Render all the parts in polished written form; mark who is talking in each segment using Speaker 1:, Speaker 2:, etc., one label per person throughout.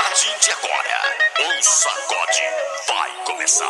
Speaker 1: partir de agora, o sacode vai começar,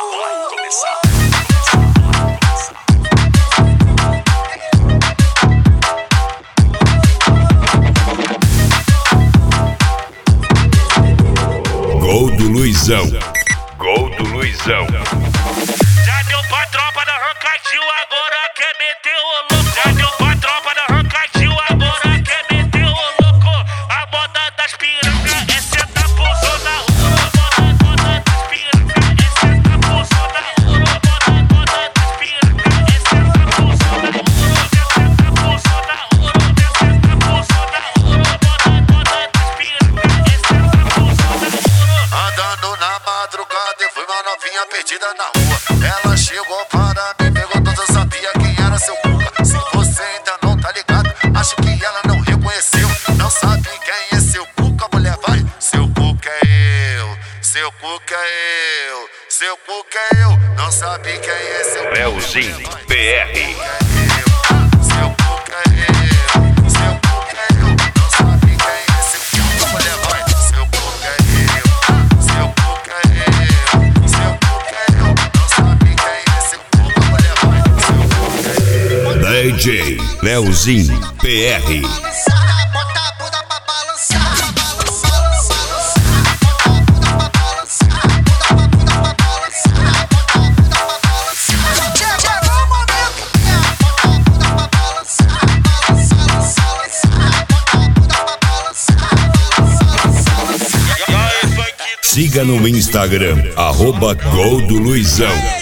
Speaker 2: Gol do Luizão. Gol do Luizão.
Speaker 3: Já deu pra tropa da Rancadil, agora quer meter o louco. Já deu pra tropa da Rancadil, agora quer meter o louco. A moda das pirangas é sentar por zona rua. Moda das pirangas é sentar por zona rua. Moda das pirangas é sentar por zona rua. Sentar por zona rua. Sentar por zona rua. Moda das pirangas é sentar por zona rua.
Speaker 4: Andando na madrugada, eu fui uma novinha perdida na rua. Ela chegou para mim, perguntou se eu sabia quem era seu cuca. Se você ainda não tá ligado, acho que ela não reconheceu. Não sabe quem é seu cuca, mulher, vai. Seu cuca é eu, seu cuca é eu, seu cuca é eu. Não sabe quem é seu cuca.
Speaker 2: Leozinho PR.
Speaker 4: Seu cuca é eu, seu cuca é eu. Não sabe quem é seu cuca, mulher, vai. Seu cuca é eu, seu cuca é eu, seu cuca é eu. Não sabe quem é seu cuca, mulher, vai. Seu cuca é eu.
Speaker 2: DJ Leozinho PR.
Speaker 5: Bota a bunda pra balançar, chegou o momento. Bota a bunda pra balançar,
Speaker 2: Siga no Instagram, @Gol do Luizão.